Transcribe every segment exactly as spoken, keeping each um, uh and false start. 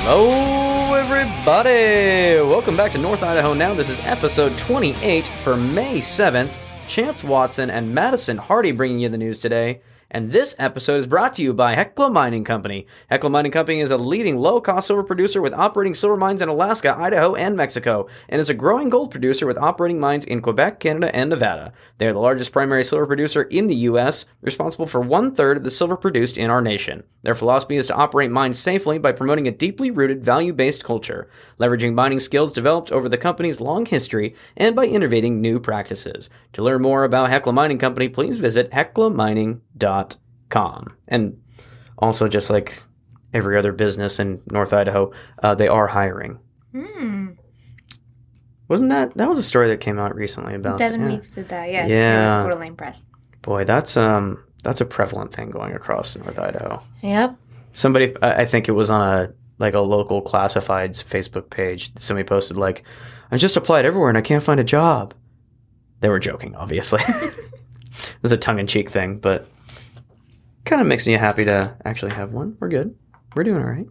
Hello, everybody! Welcome back to North Idaho Now. This is episode twenty-eight for May seventh. Chance Watson and Madison Hardy bringing you the news today. And this episode is brought to you by Hecla Mining Company. Hecla Mining Company is a leading low-cost silver producer with operating silver mines in Alaska, Idaho, and Mexico, and is a growing gold producer with operating mines in Quebec, Canada, and Nevada. They are the largest primary silver producer in the U S, responsible for one-third of the silver produced in our nation. Their philosophy is to operate mines safely by promoting a deeply rooted, value-based culture, leveraging mining skills developed over the company's long history, and by innovating new practices. To learn more about Hecla Mining Company, please visit hecla mining dot com. And also, just like every other business in North Idaho, uh, they are hiring. Hmm. Wasn't that that was a story that came out recently about Devin yeah. Weeks did that, yes. Yeah. In the Coeur d'Alene Press. Boy, that's um that's a prevalent thing going across North Idaho. Yep. Somebody, I think it was on a like a local classifieds Facebook page. Somebody posted like, "I just applied everywhere and I can't find a job." They were joking, obviously. It was a tongue-in-cheek thing, but kind of makes me happy to actually have one. We're good. We're doing all right.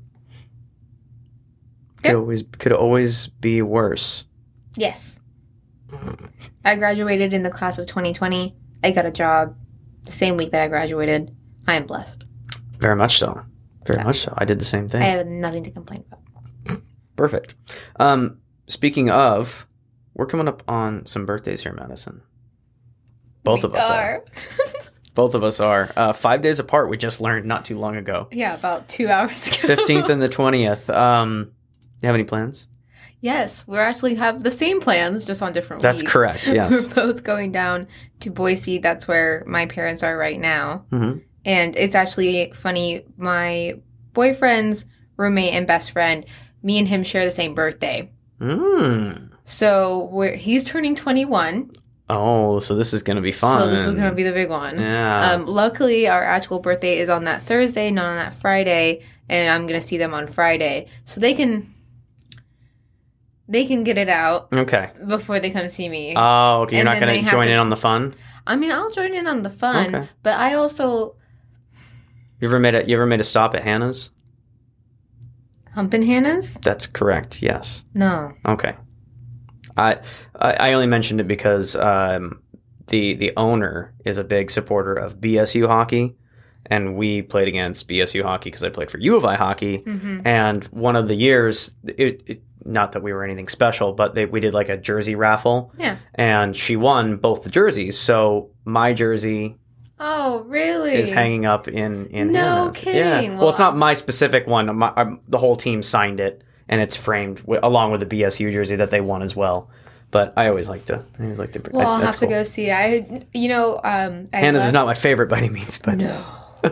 Could Yep. always could always be worse. Yes. I graduated in the class of twenty twenty. I got a job the same week that I graduated. I am blessed. Very much so. Very Yeah. much so. I did the same thing. I have nothing to complain about. Perfect. Um, speaking of, we're coming up on some birthdays here, Madison. Both We of us are. are. Both of us are. Uh, five days apart, we just learned not too long ago. Yeah, about two hours ago. fifteenth and the twentieth. Um, you have any plans? Yes, we actually have the same plans, just on different That's weeks. correct, yes. We're both going down to Boise. That's where my parents are right now. Mm-hmm. And it's actually funny. My boyfriend's roommate and best friend, me and him share the same birthday. Mm. So we're, he's turning twenty-one. Oh, so this is going to be fun. So this is going to be the big one. Yeah. Um, luckily, our actual birthday is on that Thursday, not on that Friday. And I'm going to see them on Friday. So they can... They can get it out Okay. before they come see me. Oh, okay. You're And not then going they to have join to- in on the fun? I mean, I'll join in on the fun, Okay. but I also You ever made a you ever made a stop at Hannah's? Humpin' Hannah's? That's correct. Yes. No. Okay. I I, I only mentioned it because um, the the owner is a big supporter of B S U hockey, and we played against B S U hockey because I played for U of I hockey, Mm-hmm. and one of the years, it, it not that we were anything special, but they, we did like a jersey raffle, Yeah. and she won both the jerseys. So my jersey Oh, really? is hanging up in in No Hannah's. kidding. Yeah. Well, Well, it's not my specific one. My, um, the whole team signed it, and it's framed wi- along with the B S U jersey that they won as well. But I always like to. I always like to. Well, I, I'll that's have to cool. go see. I, you know, um, I Hannah's is left- not my favorite by any means, but No.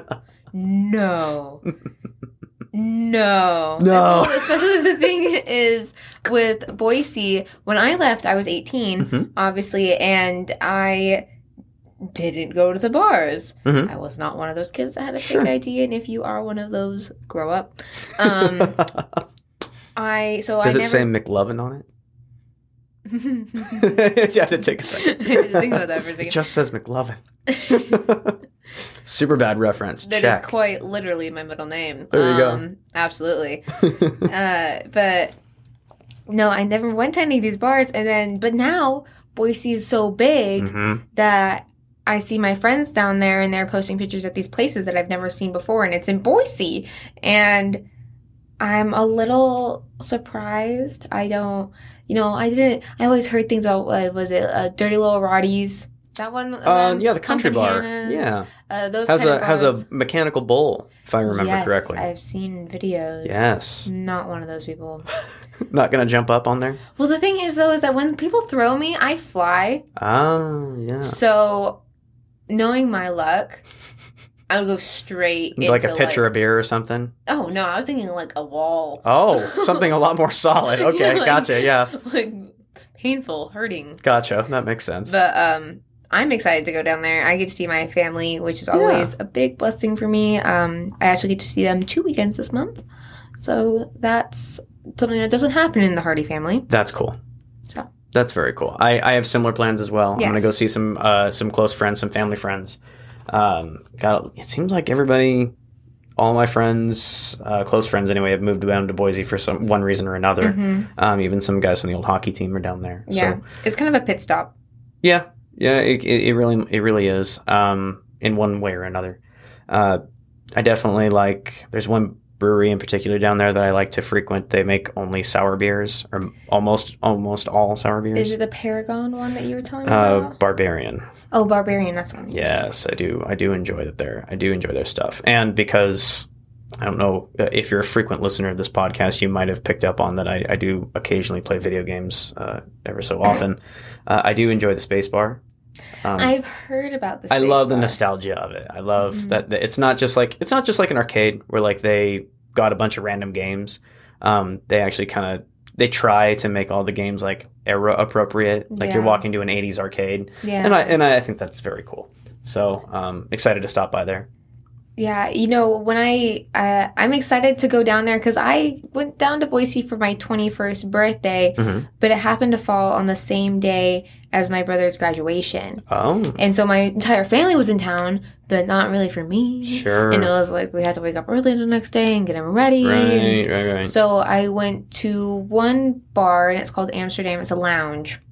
No. No. No. And especially the thing is with Boise, when I left, I was eighteen, Mhm. obviously, and I didn't go to the bars. Mhm. I was not one of those kids that had a Sure. fake I D, and if you are one of those, grow up. Um, I so Does I it never say McLovin on it? You had to take a second. I had to think about that for a It second. just says McLovin. Super bad reference. That Check. is quite literally my middle name. There you go. um, Absolutely. uh, but no, I never went to any of these bars. And then, but now Boise is so big Mhm. that I see my friends down there and they're posting pictures at these places that I've never seen before. And it's in Boise. And I'm a little surprised. I don't, you know, I didn't, I always heard things about, uh, was it uh, Dirty Little Roddy's? That one? of Uh, them? yeah, the country Humpin' bar. Hannah's, Yeah, Uh, those has kind a of has bars. a mechanical bull, if I remember yes, correctly. I've seen videos. Yes. Not one of those people. Not gonna jump up on there. Well, the thing is, though, is that when people throw me, I fly. Oh, yeah. So, knowing my luck, I'll go straight into, Like a pitcher like, of beer or something. oh, no, I was thinking like a wall. Oh, something a lot more solid. Okay, Like- gotcha. Yeah, Like, painful, hurting. gotcha. That makes sense. But, um... I'm excited to go down there. I get to see my family, which is always a big blessing for me. Um, I actually get to see them two weekends this month. So that's something that doesn't happen in the Hardy family. That's cool. So. That's very cool. I, I have similar plans as well. Yes. I'm gonna go see some uh, some close friends, some family friends. Um, got it seems like everybody all my friends, uh, close friends anyway, have moved down to Boise for some one reason or another. Mm-hmm. Um, even some guys from the old hockey team are down there. Yeah, So, it's kind of a pit stop. yeah, yeah, it, it, it really it really is. Um, in one way or another. Uh, I definitely like. There's one brewery in particular down there that I like to frequent. They make only sour beers, or almost almost all sour beers. Is it the Paragon one that you were telling me Uh, about? Barbarian. Oh, Barbarian. That's one. Yes, I do. I do enjoy that. There, I do enjoy their stuff, and because I don't know if you're a frequent listener of this podcast, you might have picked up on that. I, I do occasionally play video games, uh, ever so often. uh, I do enjoy the space bar. Um, I've heard about this. I love the nostalgia of it. I love Mhm. that, that it's not just like it's not just like an arcade where like they got a bunch of random games. Um, they actually kind of they try to make all the games like era appropriate. Like you're Yeah. walking to an eighties arcade, Yeah. and I and I think that's very cool. So um, excited to stop by there. Yeah, you know, when I, uh, I'm excited to go down there because I went down to Boise for my twenty-first birthday, Mhm. but it happened to fall on the same day as my brother's graduation. Oh, And so my entire family was in town, but not really for me. sure. And it was like we had to wake up early the next day and get them ready. Right, right, right. So I went to one bar, and it's called Amsterdam. It's a lounge.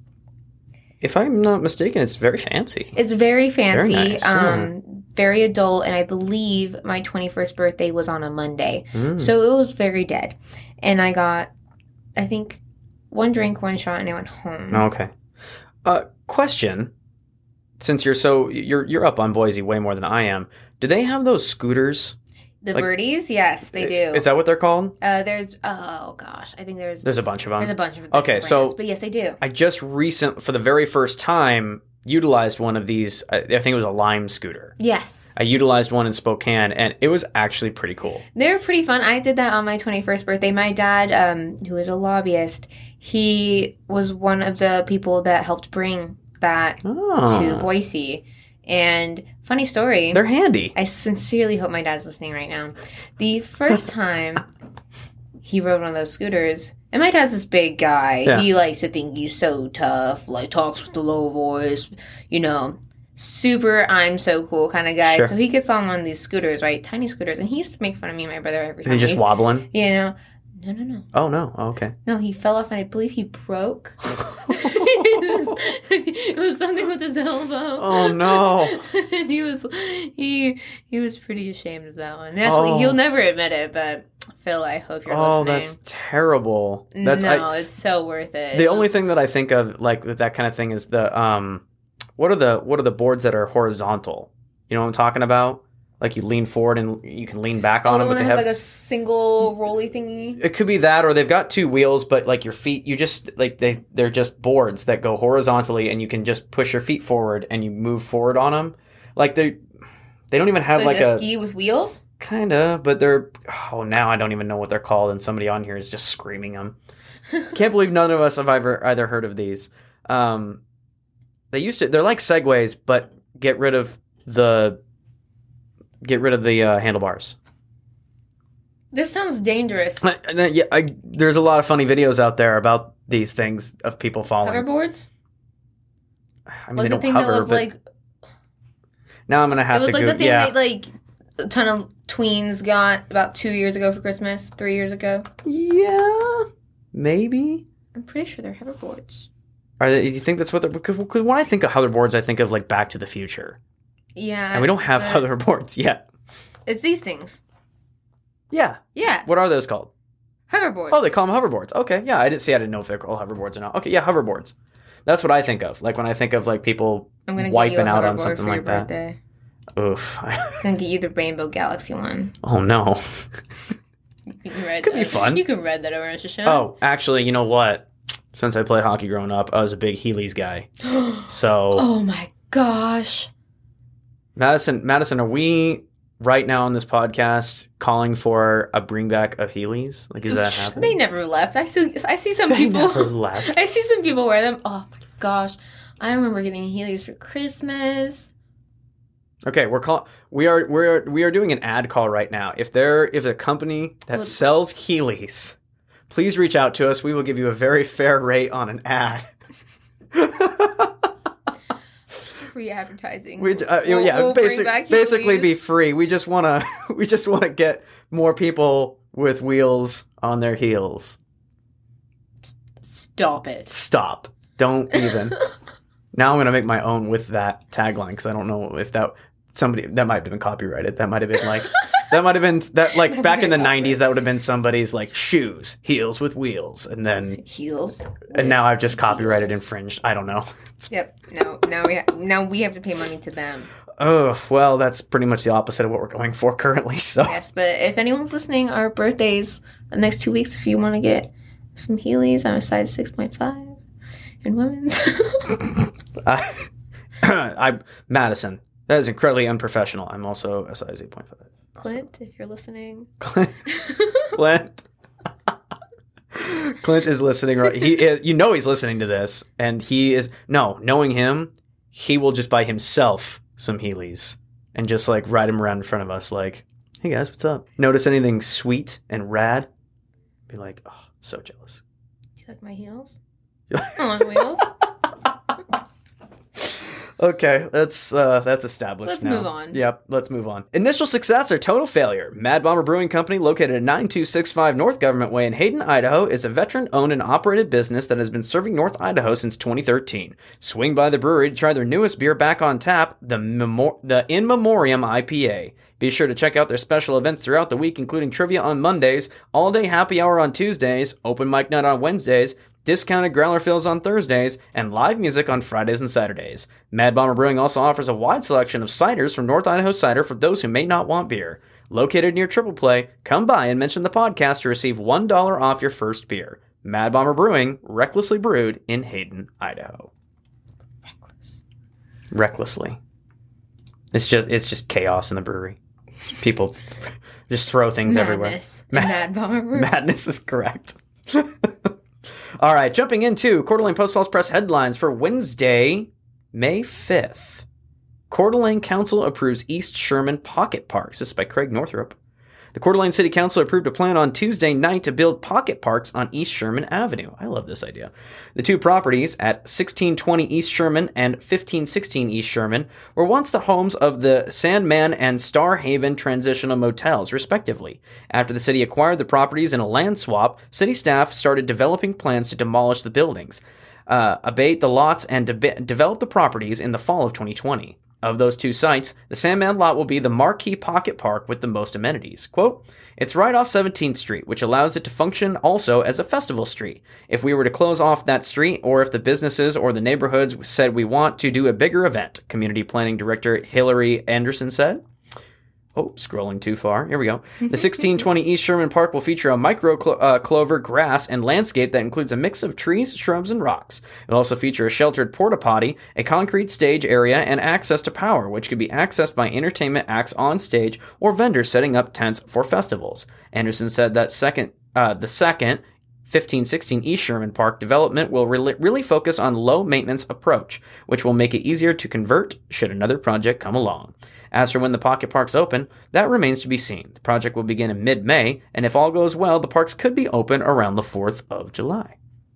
If I'm not mistaken, it's very fancy. It's very fancy, Very nice, yeah. um, very adult, and I believe my twenty-first birthday was on a Monday. Mm. So it was very dead. And I got, I think, one drink, one shot, and I went home. Okay. Uh, question: since you're so you're you're up on Boise way more than I am, do they have those scooters? The like- birdies? Yes, they do. Is that what they're called? uh, there's, oh gosh, I think there's, There's a bunch of them. there's a bunch of Okay, different so- brands, but yes, they do. I just recent for the very first time utilized one of these. I, I think it was a Lime scooter. Yes. I utilized one in Spokane, and it was actually pretty cool. They're pretty fun. I did that on my twenty-first birthday. My dad, um, who is a lobbyist, he was one of the people that helped bring that to Oh, Boise. And funny story. they're handy. I sincerely hope my dad's listening right now. The first time he rode one of those scooters, and my dad's this big guy. Yeah. He likes to think he's so tough, like talks with the low voice, you know, super I'm so cool kind of guy. Sure. So he gets on one of these scooters, right? Tiny scooters, and he used to make fun of me and my brother every Is time. he just we- wobbling? You know, no, no, no. Oh no. Oh, okay. No, he fell off, and I believe he broke. it, was, it was something with his elbow. Oh no. and he was he he was pretty ashamed of that one. Actually, Oh. he'll never admit it, but Phil, I hope you're Oh, listening. that's terrible. That's no, I, it's so worth it. the It only was- thing that I think of like with that kind of thing is the um, what are the what are the boards that are horizontal? You know what I'm talking about? Like you lean forward and you can lean back Oh, on the them, one but that they has have like a single rolly thingy. it could be that, or they've got two wheels, but like your feet, you just like they they're just boards that go horizontally, and you can just push your feet forward and you move forward on them. Like they they don't even have Like, like a, a ski with wheels. kind of, but they're oh now I don't even know what they're called, and somebody on here is just screaming them. Can't believe none of us have ever either heard of these. Um, they used to they're like Segways, but get rid of the get rid of the uh, handlebars. This sounds dangerous. Uh, uh, yeah, I, there's a lot of funny videos out there about these things of people falling. Hoverboards. I mean, Like they the don't thing hover, that was but like now I'm gonna have it was to like go. the thing Yeah, that like a ton of tweens got about two years ago for Christmas, three years ago. yeah, maybe. I'm pretty sure they're hoverboards. Are they, you think that's what they're? Because when I think of hoverboards, I think of like Back to the Future, Yeah, and we don't have but hoverboards yet. It's these things. Yeah, Yeah, what are those called? hoverboards. Oh, they call them hoverboards. Okay, yeah, I didn't see. I didn't know if they're called hoverboards or not. Okay, yeah, hoverboards. That's what I think of. Like when I think of like people I'm gonna wiping get you a out on hoverboard something for like your that. birthday. Oof. I'm gonna get you the Rainbow Galaxy one. Oh no. You can ride Could be that. fun. You can ride that over to show. Oh, actually, you know what? Since I played hockey growing up, I was a big Heelys guy. So, Oh my gosh. Madison, Madison, are we right now on this podcast calling for a bring back of Heelys? Like, is that happening? They never left. I still I see some They people never left. I see some people wear them. Oh my gosh. I remember getting Heelys for Christmas. Okay, we're call we are we are we are doing an ad call right now. If there is a company that Well- sells Heelys, please reach out to us. We will give you a very fair rate on an ad. free advertising. We uh, We'll- yeah, we'll bring basic, back basically be Heelys. free. We just want to we just want to get more people with wheels on their heels. Stop it. Stop. Don't even. Now I'm going to make my own with that tagline because I don't know if that somebody that might have been copyrighted. That might have been like that might have been that like That back might in the have nineties that would have been somebody's like shoes, heels with wheels, and then Heels. and now I've just copyrighted wheels. infringed. I don't know. Yep. No. Now we ha- now we have to pay money to them. Oh, well, that's pretty much the opposite of what we're going for currently. So Yes, but if anyone's listening, our birthdays the next two weeks. If you want to get some Heelys, I'm a size six point five in women's. I, I Madison. That is incredibly unprofessional. I'm also a size eight point five. Clint, if you're listening. Clint. Clint. Clint is listening right. He is, you know he's listening to this, and he is no knowing him. He will just buy himself some Heelys and just like ride him around in front of us, like, "Hey guys, what's up? Notice anything sweet and rad?" Be like, "Oh, so jealous." Do you like my heels? On wheels. Okay, that's uh, that's established. Let's now. move on. Yep, let's move on. Initial success or total failure? Mad Bomber Brewing Company, located at nine two six five North Government Way in Hayden, Idaho, is a veteran-owned and operated business that has been serving North Idaho since twenty thirteen. Swing by the brewery to try their newest beer back on tap, the Memor- the In Memoriam I P A. Be sure to check out their special events throughout the week, including trivia on Mondays, all-day happy hour on Tuesdays, open mic night on Wednesdays, discounted growler fills on Thursdays, and live music on Fridays and Saturdays. Mad Bomber Brewing also offers a wide selection of ciders from North Idaho Cider for those who may not want beer. Located near Triple Play, come by and mention the podcast to receive one dollar off your first beer. Mad Bomber Brewing, recklessly brewed in Hayden, Idaho. Reckless. Recklessly. It's just it's just chaos in the brewery. People just throw things everywhere. Madness. Mad Bomber Brewing. Madness is correct. All right, jumping into Coeur d'Alene Post Falls Press headlines for Wednesday, May fifth. Coeur d'Alene Council approves East Sherman Pocket Parks. This is by Craig Northrup. The Coeur d'Alene City Council approved a plan on Tuesday night to build pocket parks on East Sherman Avenue. I love this idea. The two properties at sixteen twenty East Sherman and fifteen sixteen East Sherman were once the homes of the Sandman and Star Haven Transitional Motels, respectively. After the city acquired the properties in a land swap, city staff started developing plans to demolish the buildings, uh, abate the lots, and de- develop the properties in the fall of twenty twenty. Of those two sites, the Sandman lot will be the marquee pocket park with the most amenities. Quote, "It's right off seventeenth Street, which allows it to function also as a festival street. If we were to close off that street, or if the businesses or the neighborhoods said we want to do a bigger event," Community Planning Director Hillary Anderson said. Oh, scrolling too far. Here we go. The sixteen twenty East Sherman Park will feature a micro clo- uh, clover, grass, and landscape that includes a mix of trees, shrubs, and rocks. It will also feature a sheltered porta potty, a concrete stage area, and access to power, which could be accessed by entertainment acts on stage or vendors setting up tents for festivals. Anderson said that second, uh, the second fifteen sixteen East Sherman Park development will really, really focus on low-maintenance approach, which will make it easier to convert should another project come along. As for when the pocket parks open, that remains to be seen. The project will begin in mid-May, and if all goes well, the parks could be open around the fourth of July.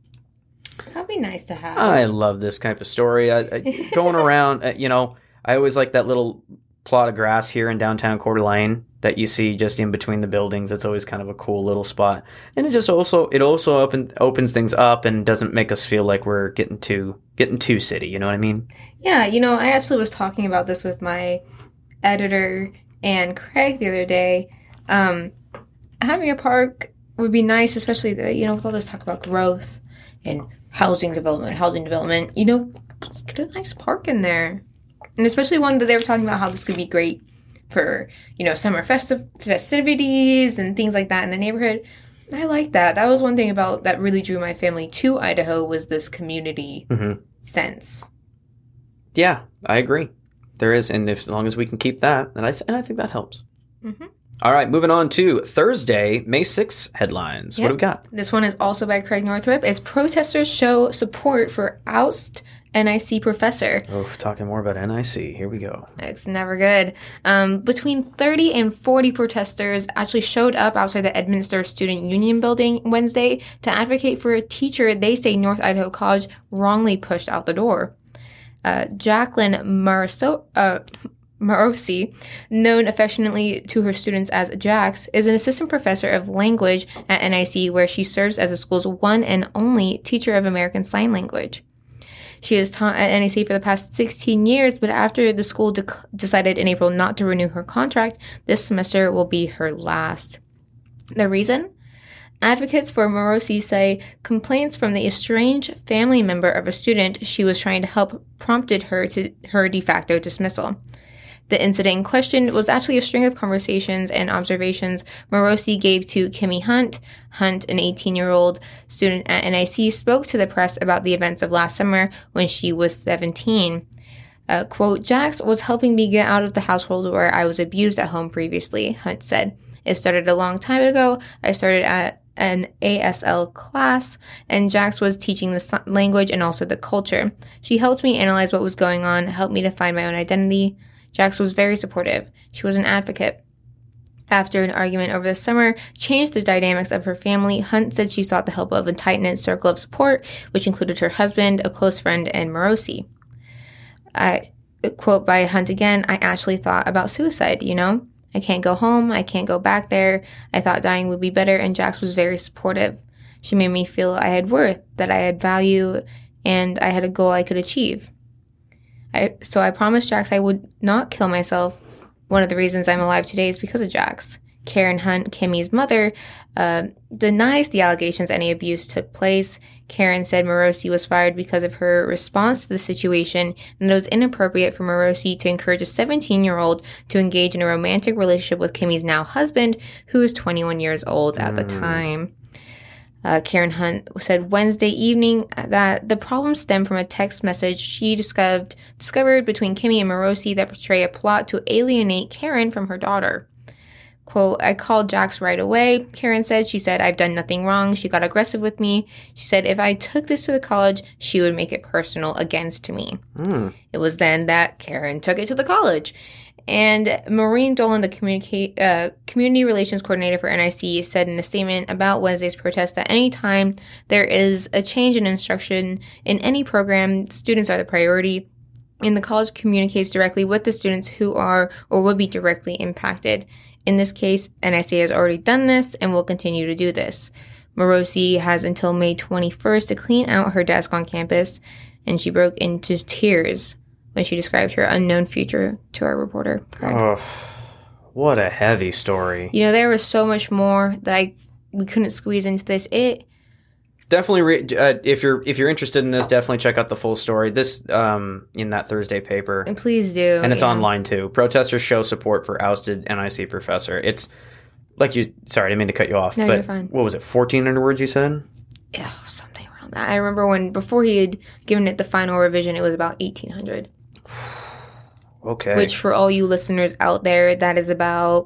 That'd be nice to have. I love this type of story. I, I, going around, uh, you know, I always like that little plot of grass here in downtown Coeur d'Alene that you see just in between the buildings. It's always kind of a cool little spot, and it just also it also open, opens things up and doesn't make us feel like we're getting too getting too city. You know what I mean? Yeah, you know, I actually was talking about this with my editor and Craig the other day. Um, having a park would be nice, especially the, you know, with all this talk about growth and housing development, housing development. You know, let's get a nice park in there, and especially one that they were talking about how this could be great for, you know, summer festiv- festivities and things like that in the neighborhood. I like that. That was one thing about that really drew my family to Idaho was this community Mm-hmm. sense. Yeah, I agree. There is, and if, as long as we can keep that, and I th- and I think that helps. Mm-hmm. All right, moving on to Thursday, May sixth headlines. Yep. What do we got? This one is also by Craig Northrup. It's protesters show support for oust N I C professor. Oh, talking more about N I C. Here we go. It's never good. Um, between thirty and forty protesters actually showed up outside the Edminster Student Union building Wednesday to advocate for a teacher they say North Idaho College wrongly pushed out the door. Uh, Jacqueline Maraso- uh, Marosi, known affectionately to her students as Jax, is an assistant professor of language at N I C, where she serves as the school's one and only teacher of American Sign Language. She has taught at N I C for the past sixteen years, but after the school de- decided in April not to renew her contract, this semester will be her last. The reason? Advocates for Marosi say complaints from the estranged family member of a student she was trying to help prompted her to her de facto dismissal. The incident in question was actually a string of conversations and observations Marosi gave to Kimmy Hunt. Hunt, an eighteen-year-old student at N I C, spoke to the press about the events of last summer when she was seventeen. Uh, quote, Jax was helping me get out of the household where I was abused at home previously, Hunt said. It started a long time ago. I started at an A S L class, and Jax was teaching the language and also the culture. She helped me analyze what was going on, helped me to find my own identity. Jax was very supportive. She was an advocate. After an argument over the summer changed the dynamics of her family, Hunt said she sought the help of a tight-knit circle of support, which included her husband, a close friend, and Marosi. I, quote by Hunt again, I actually thought about suicide, you know? I can't go home. I can't go back there. I thought dying would be better, and Jax was very supportive. She made me feel I had worth, that I had value, and I had a goal I could achieve. I, so I promised Jax I would not kill myself. One of the reasons I'm alive today is because of Jax. Karen Hunt, Kimmy's mother, uh, denies the allegations any abuse took place. Karen said Marosi was fired because of her response to the situation, and it was inappropriate for Marosi to encourage a seventeen-year-old to engage in a romantic relationship with Kimmy's now husband, who was twenty-one years old at mm. the time. Uh, Karen Hunt said Wednesday evening that the problem stemmed from a text message she discovered, discovered between Kimmy and Marosi that portray a plot to alienate Karen from her daughter. Quote, I called Jax right away, Karen said. She said, I've done nothing wrong. She got aggressive with me. She said, if I took this to the college, she would make it personal against me. Mm. It was then that Karen took it to the college. And Maureen Dolan, the communicate, uh, community relations coordinator for N I C, said in a statement about Wednesday's protest that anytime there is a change in instruction in any program, students are the priority. And the college communicates directly with the students who are or would be directly impacted. In this case, N I C has already done this and will continue to do this. Marosi has until May twenty-first to clean out her desk on campus, and she broke into tears when she described her unknown future to our reporter, Craig. Oh, what a heavy story. You know, there was so much more that I, we couldn't squeeze into this. It Definitely, re- uh, if you're if you're interested in this, definitely check out the full story. This um, in that Thursday paper. And please do. And it's yeah. online too. Protesters show support for ousted N I C professor. It's like you. Sorry, I didn't mean to cut you off. No, but you're fine. What was it? fourteen hundred words you said? Yeah, something around that. I remember when before he had given it the final revision, it was about eighteen hundred. Okay. Which, for all you listeners out there, that is about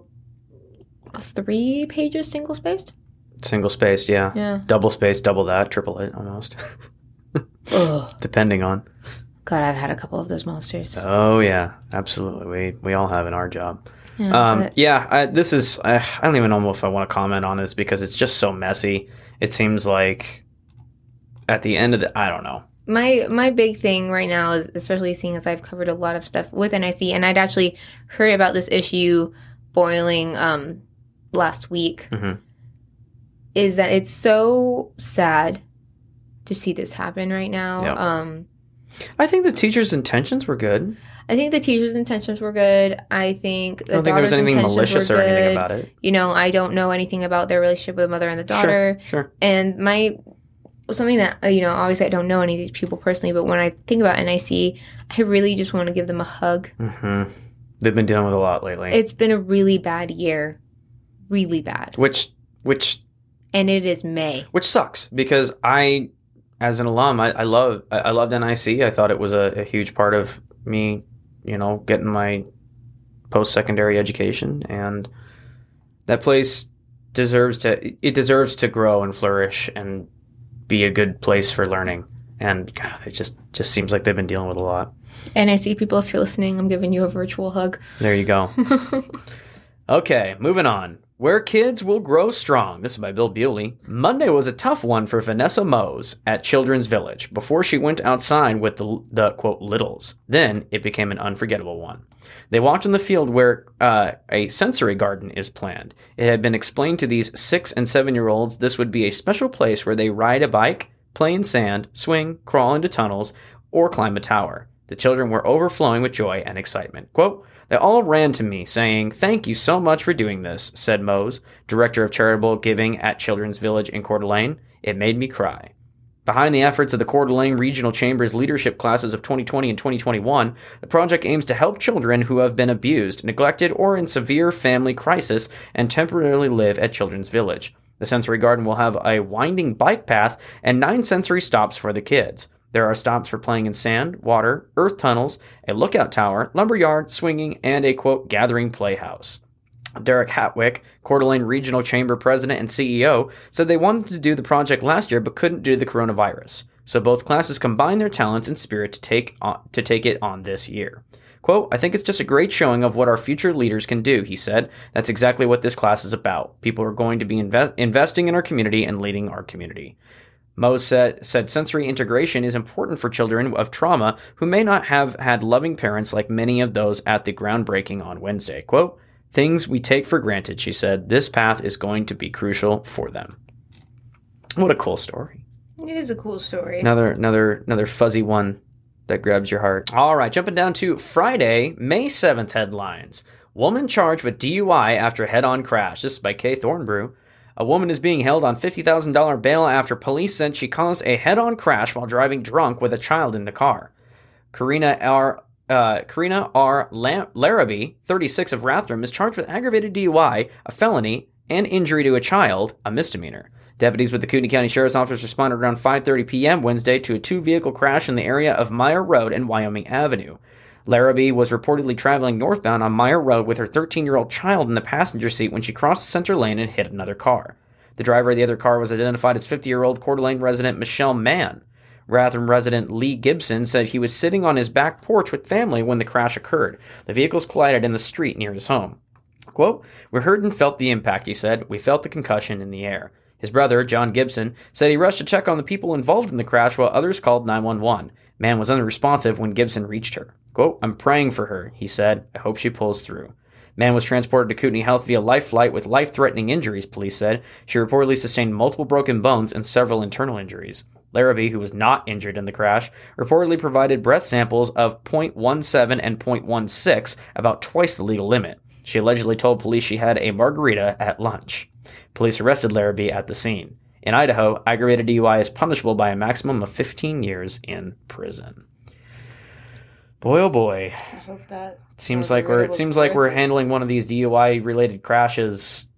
three pages single spaced. Single spaced, yeah. Yeah. Double spaced, double that, triple it almost. Depending on. God, I've had a couple of those monsters. Oh, yeah. Absolutely. We we all have in our job. Yeah, um, but... yeah I, this is, I, I don't even know if I want to comment on this because it's just so messy. It seems like at the end of the, I don't know. My my big thing right now is, especially seeing as I've covered a lot of stuff with N I C, and I'd actually heard about this issue boiling um, last week, mm-hmm. is that it's so sad to see this happen right now. Yep. Um, I think the teacher's intentions were good. I think the teacher's intentions were good. I think the I don't think there was anything malicious or anything about it. You know, I don't know anything about their relationship with the mother and the daughter. Sure, sure. And my... something that, you know, obviously I don't know any of these people personally, but when I think about N I C, I really just want to give them a hug. Mm-hmm. They've been dealing with a lot lately. It's been a really bad year. Really bad. Which, which... And it is May. Which sucks, because I, as an alum, I, I love, I, I loved N I C. I thought it was a, a huge part of me, you know, getting my post-secondary education, and that place deserves to, it deserves to grow and flourish and be a good place for learning. And God, it just just seems like they've been dealing with a lot. And I see people, if you're listening, I'm giving you a virtual hug. There you go. Okay, moving on. Where kids will grow strong. This is by Bill Bewley. Monday was a tough one for Vanessa Mose at Children's Village before she went outside with the, the quote, littles. Then it became an unforgettable one. They walked in the field where uh, a sensory garden is planned. It had been explained to these six and seven-year-olds this would be a special place where they ride a bike, play in sand, swing, crawl into tunnels, or climb a tower. The children were overflowing with joy and excitement. Quote, they all ran to me saying, thank you so much for doing this, said Mose, director of charitable giving at Children's Village in Coeur d'Alene. It made me cry. Behind the efforts of the Coeur d'Alene Regional Chamber's leadership classes of twenty twenty and twenty twenty-one, the project aims to help children who have been abused, neglected, or in severe family crisis and temporarily live at Children's Village. The sensory garden will have a winding bike path and nine sensory stops for the kids. There are stops for playing in sand, water, earth tunnels, a lookout tower, lumberyard, swinging, and a, quote, gathering playhouse. Derek Hatwick, Coeur d'Alene Regional Chamber President and C E O, said they wanted to do the project last year but couldn't due to the coronavirus. So both classes combined their talents and spirit to take on, to take it on this year. Quote, I think it's just a great showing of what our future leaders can do, he said. That's exactly what this class is about. People are going to be inve- investing in our community and leading our community. Mose said, said sensory integration is important for children of trauma who may not have had loving parents like many of those at the groundbreaking on Wednesday. Quote, things we take for granted, she said. This path is going to be crucial for them. What a cool story. It is a cool story. Another, another, another fuzzy one that grabs your heart. All right, jumping down to Friday, May seventh headlines. Woman charged with D U I after head-on crash. This is by Kay Thornbrew. A woman is being held on fifty thousand dollars bail after police said she caused a head-on crash while driving drunk with a child in the car. Karina R. Uh, Karina R. Lam- Larrabee, thirty-six, of Rathdrum, is charged with aggravated D U I, a felony, and injury to a child, a misdemeanor. Deputies with the Kootenai County Sheriff's Office responded around five thirty p.m. Wednesday to a two-vehicle crash in the area of Meyer Road and Wyoming Avenue. Larrabee was reportedly traveling northbound on Meyer Road with her thirteen-year-old child in the passenger seat when she crossed the center lane and hit another car. The driver of the other car was identified as fifty-year-old Coeur d'Alene resident Michelle Mann. Rathdrum resident Lee Gibson said he was sitting on his back porch with family when the crash occurred. The vehicles collided in the street near his home. Quote, we heard and felt the impact, he said. We felt the concussion in the air. His brother, John Gibson, said he rushed to check on the people involved in the crash while others called nine one one. Mann was unresponsive when Gibson reached her. Quote, I'm praying for her, he said. I hope she pulls through. Mann was transported to Kootenai Health via life flight with life-threatening injuries, police said. She reportedly sustained multiple broken bones and several internal injuries. Larrabee, who was not injured in the crash, reportedly provided breath samples of point one seven and point one six, about twice the legal limit. She allegedly told police she had a margarita at lunch. Police arrested Larrabee at the scene. In Idaho, aggravated D U I is punishable by a maximum of fifteen years in prison. Boy, oh boy. I hope that it seems like we're it seems like we're handling one of these D U I related crashes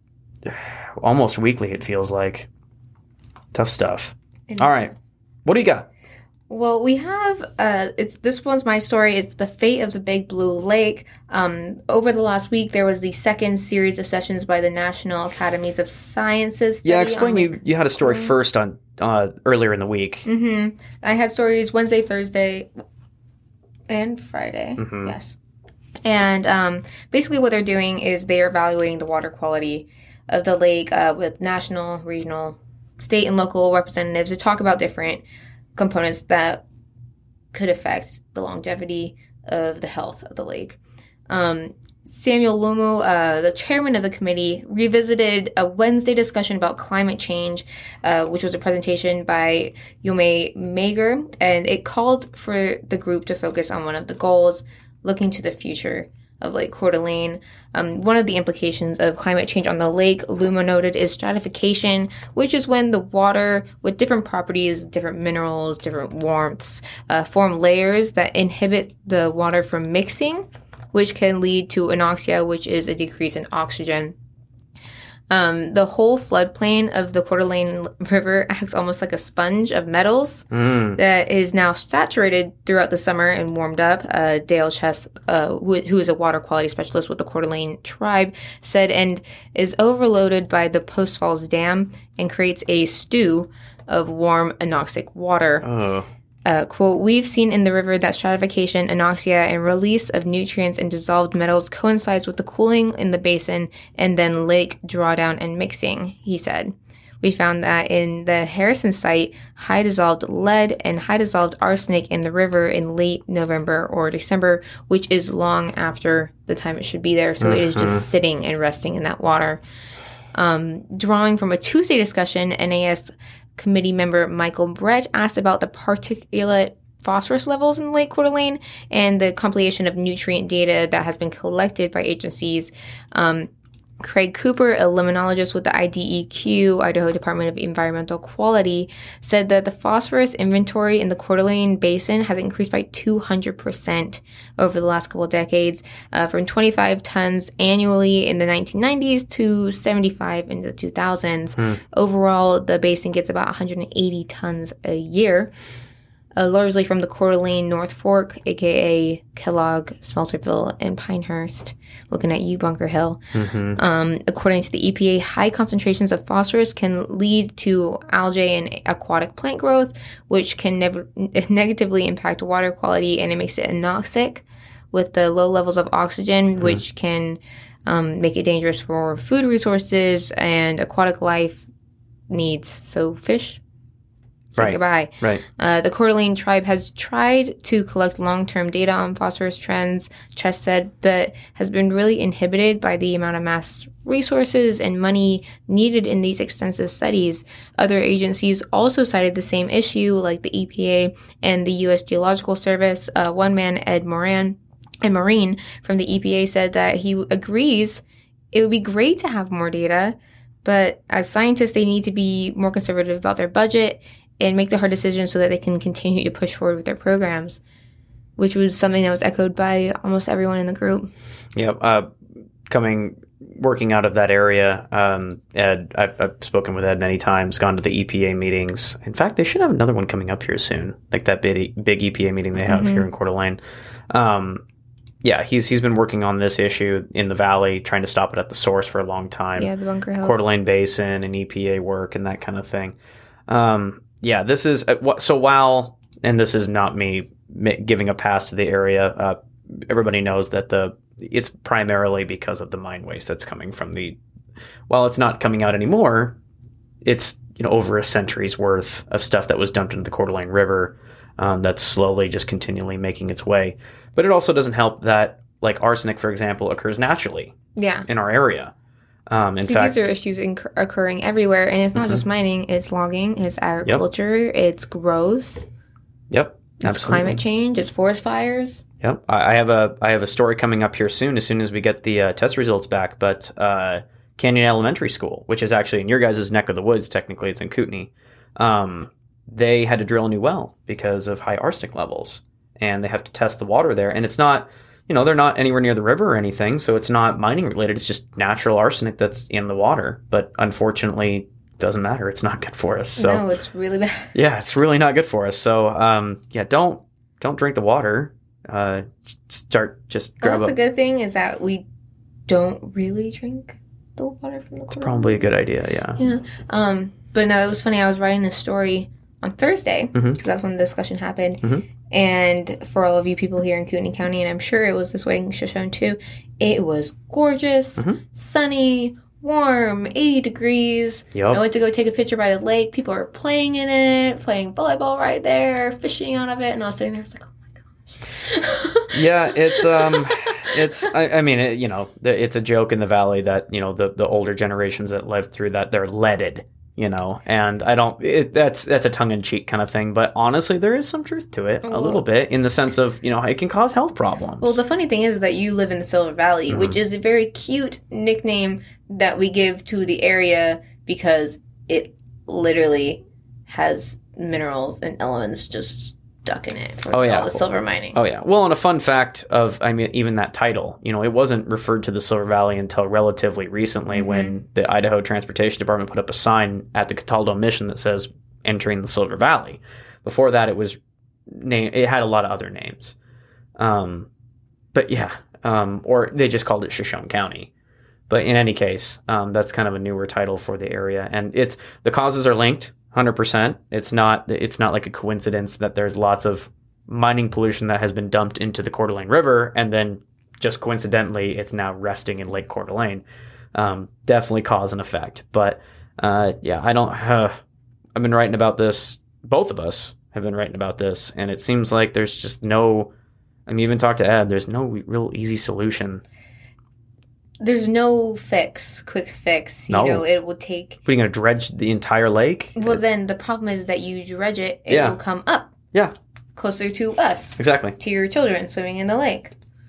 almost weekly, it feels like. Tough stuff. All right. What do you got? Well, we have, uh, it's this one's my story. It's the fate of the Big Blue Lake. Um, over the last week, there was the second series of sessions by the National Academies of Sciences. Yeah, explain you, you had a story first on uh, earlier in the week. Mm-hmm. I had stories Wednesday, Thursday, and Friday. Mm-hmm. Yes. And um, basically what they're doing is they're evaluating the water quality of the lake uh, with national, regional, state, and local representatives to talk about different components that could affect the longevity of the health of the lake. Um, Samuel Lumu, uh, the chairman of the committee, revisited a Wednesday discussion about climate change, uh, which was a presentation by Yome Mager, and it called for the group to focus on one of the goals, looking to the future of Lake Coeur d'Alene. Um, one of the implications of climate change on the lake, Lumu noted, is stratification, which is when the water with different properties, different minerals, different warmths, uh, form layers that inhibit the water from mixing, which can lead to anoxia, which is a decrease in oxygen. Um, the whole floodplain of the Coeur d'Alene River acts almost like a sponge of metals mm. that is now saturated throughout the summer and warmed up. Uh, Dale Chess, uh, who, who is a water quality specialist with the Coeur d'Alene tribe, said, and is overloaded by the Post Falls Dam and creates a stew of warm anoxic water. Oh. Uh, quote, we've seen in the river that stratification, anoxia, and release of nutrients and dissolved metals coincides with the cooling in the basin and then lake drawdown and mixing, he said. We found that in the Harrison site, high dissolved lead and high dissolved arsenic in the river in late November or December, which is long after the time it should be there. So mm-hmm. it is just sitting and resting in that water. Um, drawing from a Tuesday discussion, N A S committee member Michael Brett asked about the particulate phosphorus levels in Lake Coeur d'Alene and the compilation of nutrient data that has been collected by agencies. Um, Craig Cooper, a limnologist with the I D E Q, Idaho Department of Environmental Quality, said that the phosphorus inventory in the Coeur d'Alene Basin has increased by two hundred percent over the last couple of decades, uh, from twenty-five tons annually in the nineteen nineties to seventy-five in the two thousands. Hmm. Overall, the basin gets about one hundred eighty tons a year. Uh, largely from the Coeur d'Alene North Fork, a k a. Kellogg, Smelterville, and Pinehurst. Looking at you, Bunker Hill. Mm-hmm. Um, according to the E P A, high concentrations of phosphorus can lead to algae and aquatic plant growth, which can never negatively impact water quality, and it makes it anoxic with the low levels of oxygen, mm-hmm. which can um, make it dangerous for food resources and aquatic life needs. So fish, say right. goodbye. Right. Uh, the Coeur d'Alene tribe has tried to collect long-term data on phosphorus trends, Chess said, but has been really inhibited by the amount of mass resources and money needed in these extensive studies. Other agencies also cited the same issue, like the E P A and the U S Geological Service. Uh, one man, Ed Moran, and Marine from the E P A, said that he agrees it would be great to have more data, but as scientists, they need to be more conservative about their budget and make the hard decisions so that they can continue to push forward with their programs, which was something that was echoed by almost everyone in the group. Yeah, uh, coming, working out of that area, um, Ed, I've, I've spoken with Ed many times, gone to the E P A meetings. In fact, they should have another one coming up here soon, like that big, big E P A meeting they have mm-hmm. here in Coeur d'Alene. Um, yeah, he's he's been working on this issue in the valley, trying to stop it at the source for a long time. Yeah, the Bunker Hill. Coeur d'Alene Basin and E P A work and that kind of thing. Um, yeah, this is uh, so while, and this is not me giving a pass to the area. Uh, everybody knows that the it's primarily because of the mine waste that's coming from the. While it's not coming out anymore, it's you know over a century's worth of stuff that was dumped into the Coeur d'Alene River um, that's slowly just continually making its way. But it also doesn't help that like arsenic, for example, occurs naturally. Yeah. In our area. Um, in See, fact, these are issues inc- occurring everywhere, and it's not mm-hmm. just mining; it's logging, it's agriculture, yep. it's growth. Yep, it's absolutely. Climate change, it's forest fires. Yep, I, I have a I have a story coming up here soon. As soon as we get the uh, test results back, but uh, Canyon Elementary School, which is actually in your guys' neck of the woods, technically it's in Kootenai, um, they had to drill a new well because of high arsenic levels, and they have to test the water there, and it's not. You know, they're not anywhere near the river or anything, so it's not mining related. It's just natural arsenic that's in the water. But unfortunately, doesn't matter. It's not good for us. So, no, it's really bad. Yeah, it's really not good for us. So, um, yeah, don't don't drink the water. Uh, start just grab. Well, that's a, the good thing is that we don't really drink the water from the. It's probably a good idea. Yeah. Yeah. Um. But no, it was funny. I was writing this story on Thursday because mm-hmm. that's when the discussion happened. Mm-hmm. And for all of you people here in Kootenai County, and I'm sure it was this way in Shoshone too, it was gorgeous, mm-hmm. sunny, warm, eighty degrees. Yep. I went to go take a picture by the lake. People were playing in it, playing volleyball right there, fishing out of it. And I was sitting there, I was like, oh my gosh. Yeah, it's, um, it's, I, I mean, it, you know, it's a joke in the valley that, you know, the, the older generations that lived through that, they're leaded. You know, and I don't, it, that's, that's a tongue in cheek kind of thing. But honestly, there is some truth to it a little bit in the sense of, you know, it can cause health problems. Well, the funny thing is that you live in the Silver Valley, mm-hmm. which is a very cute nickname that we give to the area because it literally has minerals and elements just stuck in it for oh, yeah. all the silver mining. Oh, yeah. Well, and a fun fact of, I mean, even that title, you know, it wasn't referred to the Silver Valley until relatively recently mm-hmm. when the Idaho Transportation Department put up a sign at the Cataldo Mission that says entering the Silver Valley. Before that, it was named, it had a lot of other names. Um, but yeah, um, or they just called it Shoshone County. But in any case, um, that's kind of a newer title for the area. And it's, the causes are linked. hundred percent. It's not. It's not like a coincidence that there's lots of mining pollution that has been dumped into the Coeur d'Alene River, and then just coincidentally, it's now resting in Lake Coeur d'Alene. Um, definitely cause and effect. But uh, yeah, I don't. Uh, I've been writing about this. Both of us have been writing about this, and it seems like there's just no. I mean, even talk to Ed. There's no real easy solution. There's no fix, quick fix. You No. know, it will take. What, are you going to dredge the entire lake? Well, then the problem is that you dredge it, it Yeah. will come up Yeah, closer to us, exactly. to your children swimming in the lake.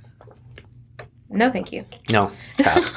No, thank you. No, pass.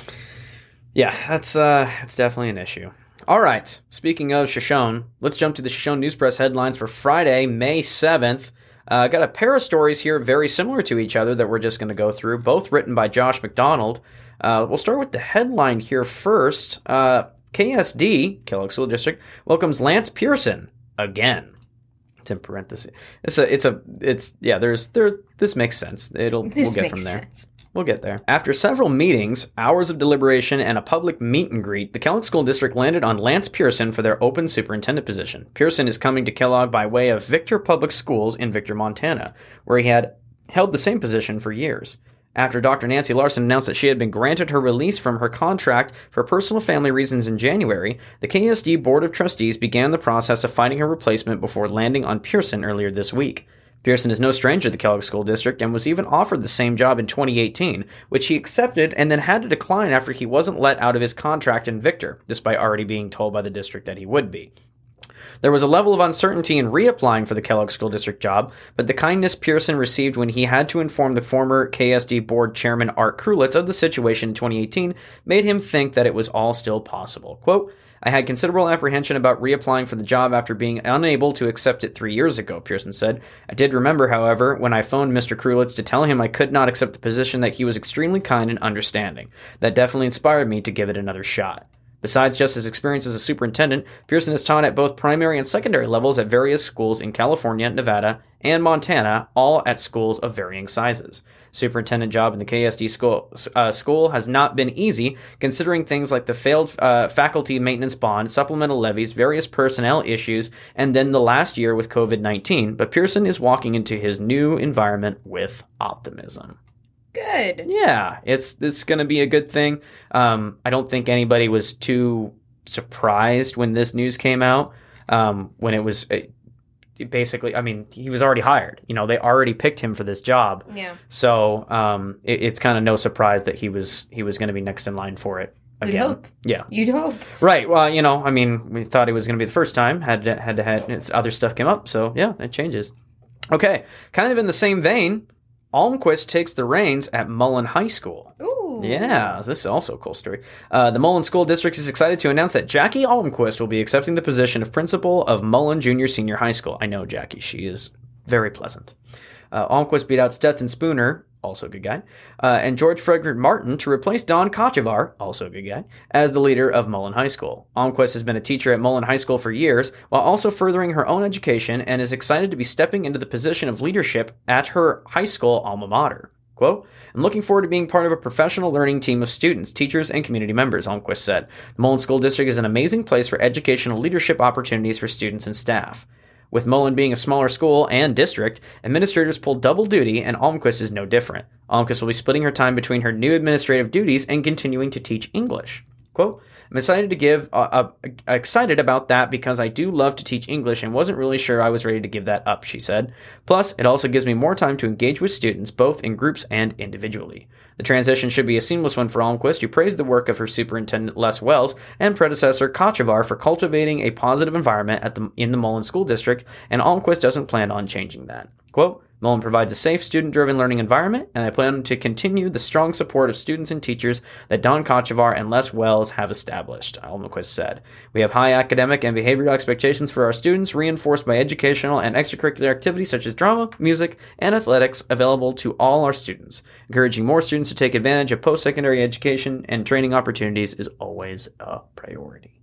Yeah, that's uh, that's definitely an issue. All right, speaking of Shoshone, let's jump to the Shoshone News Press headlines for Friday, May seventh. I uh, got a pair of stories here very similar to each other that we're just going to go through, both written by Josh McDonald. Uh, we'll start with the headline here first. Uh, K S D, Kellogg School District, welcomes Lance Pearson again. It's in parentheses. It's a, it's a, it's yeah. There's there. This makes sense. It'll This we'll get makes from there. sense. We'll get there. After several meetings, hours of deliberation, and a public meet and greet, the Kellogg School District landed on Lance Pearson for their open superintendent position. Pearson is coming to Kellogg by way of Victor Public Schools in Victor, Montana, where he had held the same position for years. After Doctor Nancy Larson announced that she had been granted her release from her contract for personal family reasons in January, the K S D Board of Trustees began the process of finding her replacement before landing on Pearson earlier this week. Pearson is no stranger to the Kellogg School District and was even offered the same job in twenty eighteen, which he accepted and then had to decline after he wasn't let out of his contract in Victor, despite already being told by the district that he would be. There was a level of uncertainty in reapplying for the Kellogg School District job, but the kindness Pearson received when he had to inform the former K S D board chairman Art Krulitz of the situation in twenty eighteen made him think that it was all still possible. Quote, I had considerable apprehension about reapplying for the job after being unable to accept it three years ago, Pearson said. I did remember, however, when I phoned Mister Krulitz to tell him I could not accept the position, that he was extremely kind and understanding. That definitely inspired me to give it another shot. Besides just his experience as a superintendent, Pearson has taught at both primary and secondary levels at various schools in California, Nevada, and Montana, all at schools of varying sizes. Superintendent job in the K S D school, uh, school has not been easy, considering things like the failed uh, faculty maintenance bond, supplemental levies, various personnel issues, and then the last year with covid nineteen, but Pearson is walking into his new environment with optimism. Good. Yeah, it's it's going to be a good thing. Um, I don't think anybody was too surprised when this news came out. Um, when it was uh, basically, I mean, he was already hired. You know, they already picked him for this job. Yeah. So um, it, it's kind of no surprise that he was he was going to be next in line for it again. You'd hope. Yeah. You'd hope. Right. Well, you know, I mean, we thought it was going to be the first time. Had to, had to had other stuff came up. So yeah, it changes. Okay, kind of in the same vein. Almquist takes the reins at Mullen High School. Ooh. Yeah, this is also a cool story. Uh, the Mullen School District is excited to announce that Jackie Almquist will be accepting the position of principal of Mullen Junior Senior High School. I know Jackie. She is very pleasant. Uh, Almquist beat out Stetson Spooner, also a good guy, uh, and George Frederick Martin to replace Don Kochevar, also a good guy, as the leader of Mullen High School. Almquist has been a teacher at Mullen High School for years, while also furthering her own education, and is excited to be stepping into the position of leadership at her high school alma mater. Quote, I'm looking forward to being part of a professional learning team of students, teachers, and community members, Almquist said. The Mullen School District is an amazing place for educational leadership opportunities for students and staff. With Mullen being a smaller school and district, administrators pull double duty, and Almquist is no different. Almquist will be splitting her time between her new administrative duties and continuing to teach English. Quote, I'm excited to give uh, uh, excited about that because I do love to teach English and wasn't really sure I was ready to give that up, she said. Plus, it also gives me more time to engage with students, both in groups and individually. The transition should be a seamless one for Almquist, who praised the work of her superintendent Les Wells and predecessor Kochevar for cultivating a positive environment at the in the Mullen School District, and Almquist doesn't plan on changing that. Quote, Mullen provides a safe, student-driven learning environment, and I plan to continue the strong support of students and teachers that Don Kochevar and Les Wells have established, Almquist said. We have high academic and behavioral expectations for our students, reinforced by educational and extracurricular activities such as drama, music, and athletics available to all our students. Encouraging more students to take advantage of post-secondary education and training opportunities is always a priority.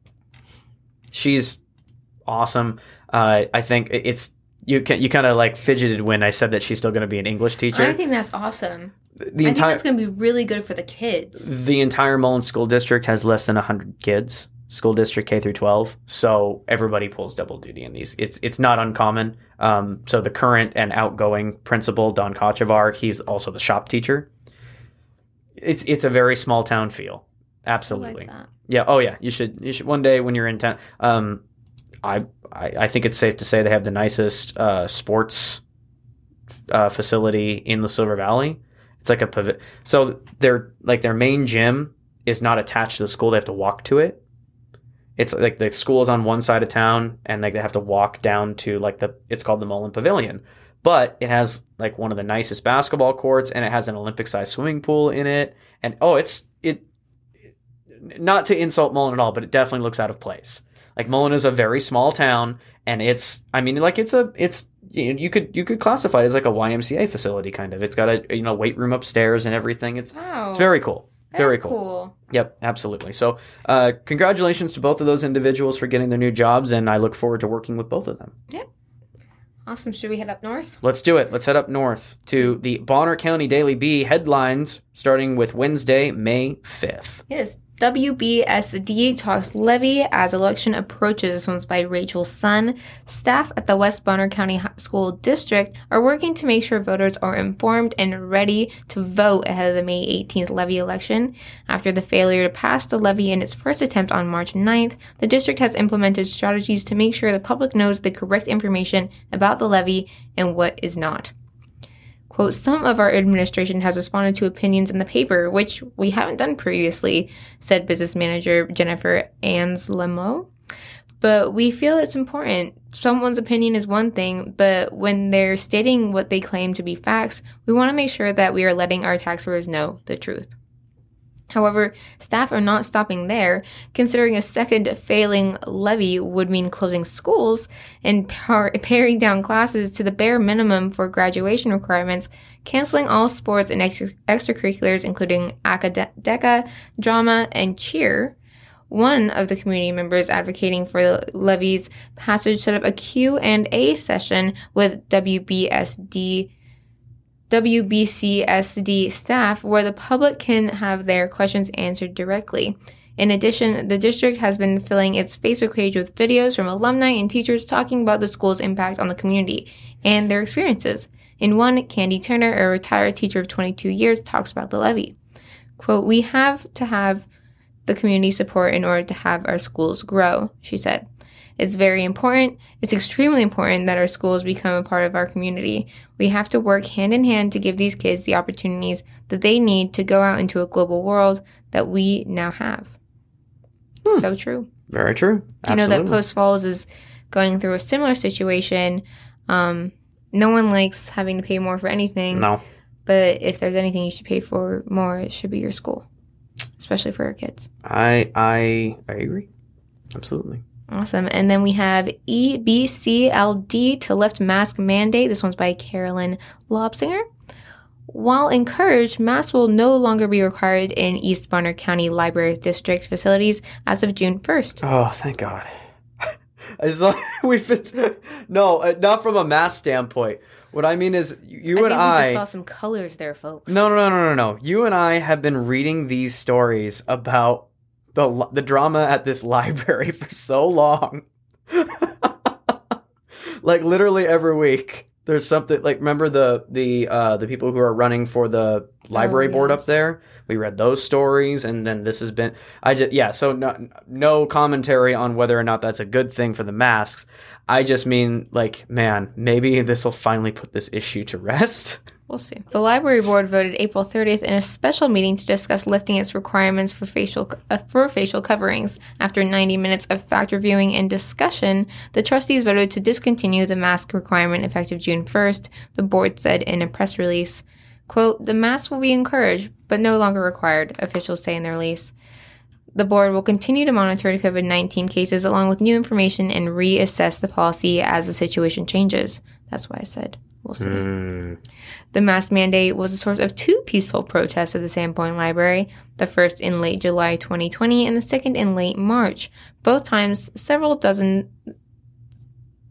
She's awesome. Uh, I think it's You can, you kind of like fidgeted when I said that she's still going to be an English teacher. I think that's awesome. The I entire, think that's going to be really good for the kids. The entire Mullen School District has less than one hundred kids. school district K through twelve, so everybody pulls double duty in these. It's it's not uncommon. Um, so the current and outgoing principal, Don Kochevar, he's also the shop teacher. It's it's a very small town feel. Absolutely. I like that. Yeah. Oh yeah. You should you should one day when you're in town. Um, I, I I think it's safe to say they have the nicest uh, sports uh, facility in the Silver Valley. It's like a pivot. So their like their main gym is not attached to the school. They have to walk to it. It's like the school is on one side of town, and like they have to walk down to like the. It's called the Mullen Pavilion, but it has like one of the nicest basketball courts, and it has an Olympic-sized swimming pool in it. And oh, it's it. Not to insult Mullen at all, but it definitely looks out of place. Like Mullen is a very small town, and it's. I mean, like it's a. It's you know, you could you could classify it as like a Y M C A facility kind of. It's got a you know weight room upstairs and everything. It's wow. It's very cool. That's Very cool. cool. Yep, absolutely. So, uh, congratulations to both of those individuals for getting their new jobs, and I look forward to working with both of them. Yep. Awesome. Should we head up north? Let's do it. Let's head up north to the Bonner County Daily Bee headlines, starting with Wednesday, May fifth. Yes. W B S D talks levy as election approaches. This one's by Rachel Sun. Staff at the West Bonner County School District are working to make sure voters are informed and ready to vote ahead of the May eighteenth levy election. After the failure to pass the levy in its first attempt on March ninth, the district has implemented strategies to make sure the public knows the correct information about the levy and what is not. Quote, some of our administration has responded to opinions in the paper, which we haven't done previously, said business manager Jennifer Anslemo. But we feel it's important. Someone's opinion is one thing, but when they're stating what they claim to be facts, we want to make sure that we are letting our taxpayers know the truth. However, staff are not stopping there, considering a second failing levy would mean closing schools and par- paring down classes to the bare minimum for graduation requirements, canceling all sports and ex- extracurriculars, including Academica, drama, and cheer. One of the community members advocating for the levy's passage set up a Q and A session with W B S D W B C S D staff where the public can have their questions answered directly. In addition, the district has been filling its Facebook page with videos from alumni and teachers talking about the school's impact on the community and their experiences. In one, Candy Turner, a retired teacher of twenty-two years, talks about the levy. Quote, we have to have the community support in order to have our schools grow, she said. It's very important. It's extremely important that our schools become a part of our community. We have to work hand in hand to give these kids the opportunities that they need to go out into a global world that we now have. Hmm. So true. Very true. Absolutely. I know that Post Falls is going through a similar situation. Um, no one likes having to pay more for anything. No. But if there's anything you should pay for more, it should be your school, especially for our kids. I I I agree. Absolutely. Awesome. And then we have E B C L D to lift mask mandate. This one's by Carolyn Lobsinger. While encouraged, masks will no longer be required in East Bonner County Library District facilities as of June first. Oh, thank God. As long we fit, no, uh, not from a mask standpoint. What I mean is, you I and think I we just saw some colors there, folks. No, no, no, no, no, no. You and I have been reading these stories about the the drama at this library for so long. Like literally every week, there's something. Like remember the the uh, the people who are running for the library oh, board yes. up there? We read those stories, and then this has been. I just yeah. So no no commentary on whether or not that's a good thing for the masks. I just mean like, man, maybe this will finally put this issue to rest. We'll see. The library board voted April thirtieth in a special meeting to discuss lifting its requirements for facial uh, for facial coverings. After ninety minutes of fact reviewing and discussion, the trustees voted to discontinue the mask requirement effective June first, the board said in a press release. Quote, the mask will be encouraged, but no longer required, officials say in their release. The board will continue to monitor COVID nineteen cases along with new information and reassess the policy as the situation changes. That's why I said we'll see. Mm. The mask mandate was a source of two peaceful protests at the Sandpoint Library, the first in late July twenty twenty and the second in late March. Both times, several dozen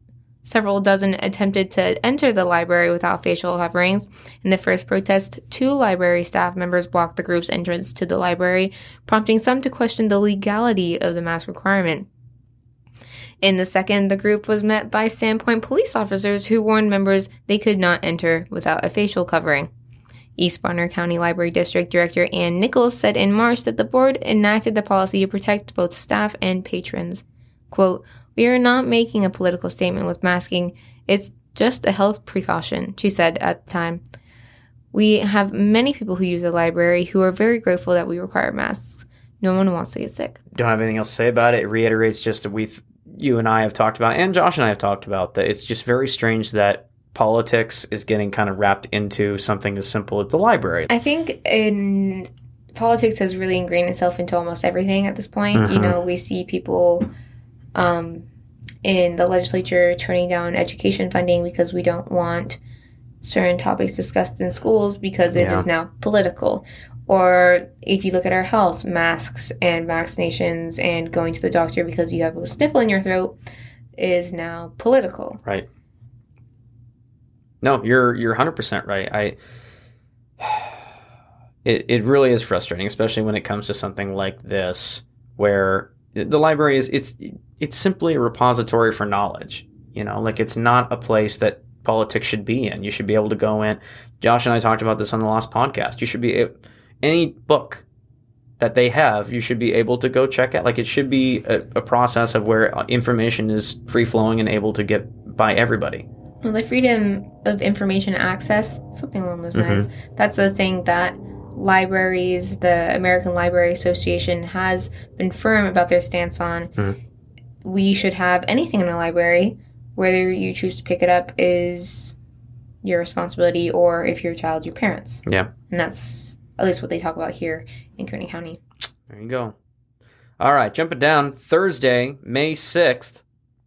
Several dozen attempted to enter the library without facial coverings. In the first protest, two library staff members blocked the group's entrance to the library, prompting some to question the legality of the mask requirement. In the second, the group was met by Sandpoint police officers who warned members they could not enter without a facial covering. East Bonner County Library District Director Ann Nichols said in March that the board enacted the policy to protect both staff and patrons. Quote, "We are not making a political statement with masking. It's just a health precaution," she said at the time. "We have many people who use the library who are very grateful that we require masks. No one wants to get sick." Don't have anything else to say about it. It reiterates just that we've, you and I have talked about, and Josh and I have talked about, that it's just very strange that politics is getting kind of wrapped into something as simple as the library. I think in politics has really ingrained itself into almost everything at this point. Mm-hmm. You know, we see people um, in the legislature turning down education funding because we don't want certain topics discussed in schools because it yeah. is now political. Or if you look at our health, masks and vaccinations and going to the doctor because you have a sniffle in your throat is now political. Right. No, you're you're one hundred percent right. I it it really is frustrating, especially when it comes to something like this, where the library is it's it's simply a repository for knowledge. You know, like it's not a place that politics should be in. You should be able to go in. Josh and I talked about this on the last podcast. You should be any book that they have, you should be able to go check out. Like it should be a, a process of where information is free flowing and able to get by everybody. Well, the freedom of information access, something along those lines, mm-hmm. that's a thing that libraries, the American Library Association has been firm about their stance on. Mm-hmm. We should have anything in a library. Whether you choose to pick it up is your responsibility, or if you're a child, your parents. Yeah. And that's at least what they talk about here in Kearney County. There you go. All right, jumping down, Thursday, May sixth,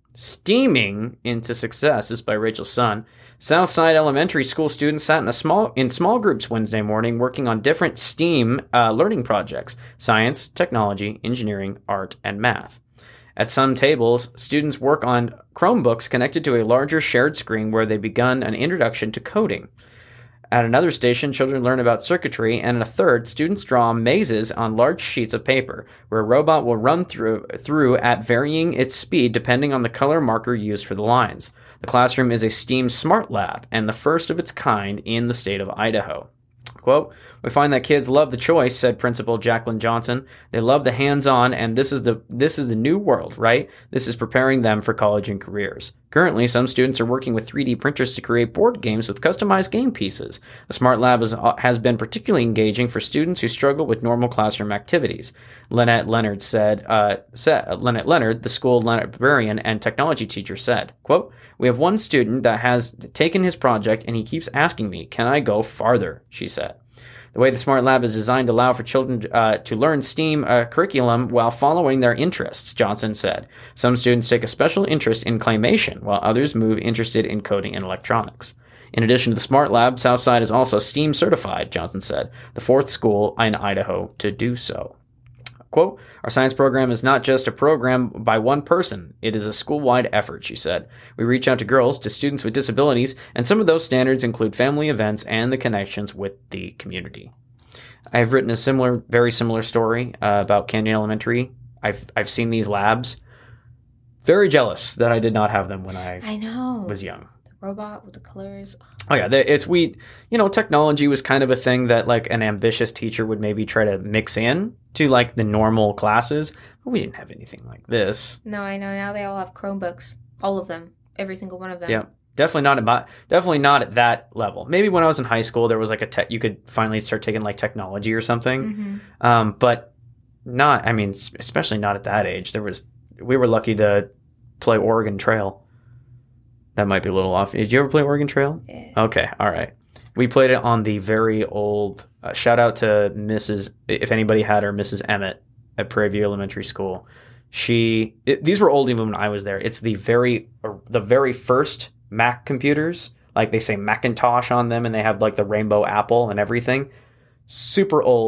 Steaming into Success. This is by Rachel Sun. Southside Elementary School students sat in a small in small groups Wednesday morning working on different STEAM uh, learning projects: science, technology, engineering, art, and math. At some tables, students work on Chromebooks connected to a larger shared screen where they begun an introduction to coding. At another station, children learn about circuitry, and in a third, students draw mazes on large sheets of paper, where a robot will run through through at varying its speed depending on the color marker used for the lines. The classroom is a STEAM Smart Lab, and the first of its kind in the state of Idaho. Quote, "We find that kids love the choice," said Principal Jacqueline Johnson. "They love the hands-on, and this is the this is the new world, right? This is preparing them for college and careers. Currently, some students are working with three D printers to create board games with customized game pieces. The Smart Lab is, has been particularly engaging for students who struggle with normal classroom activities." Lynette Leonard said, uh, said Lynette Leonard, the school librarian and technology teacher, said, quote, "We have one student that has taken his project and he keeps asking me, 'Can I go farther?' she said. The way the Smart Lab is designed to allow for children uh, to learn STEAM uh, curriculum while following their interests," Johnson said. "Some students take a special interest in claymation, while others move interested in coding and electronics. In addition to the Smart Lab, Southside is also STEAM certified," Johnson said, the fourth school in Idaho to do so. Quote, "Our science program is not just a program by one person. It is a school-wide effort," she said. "We reach out to girls, to students with disabilities, and some of those standards include family events and the connections with the community." I've written a similar, very similar story uh, about Canyon Elementary. I've I've seen these labs. Very jealous that I did not have them when I, I know. was young. Robot with the colors. Oh yeah, it's we. You know, technology was kind of a thing that like an ambitious teacher would maybe try to mix in to like the normal classes. But we didn't have anything like this. No, I know. Now they all have Chromebooks, all of them, every single one of them. Yeah, definitely not at my, definitely not at that level. Maybe when I was in high school, there was like a tech. You could finally start taking like technology or something. Mm-hmm. Um, but not. I mean, especially not at that age. There was. We were lucky to play Oregon Trail. That might be a little off. Did you ever play Oregon Trail? Yeah. Okay, all right. We played it on the very old, uh, shout out to Missus if anybody had her, Missus Emmett at Prairie View Elementary School. She, it, these were old even when I was there. It's the very, uh, the very first Mac computers. Like they say Macintosh on them and they have like the rainbow apple and everything. Super old.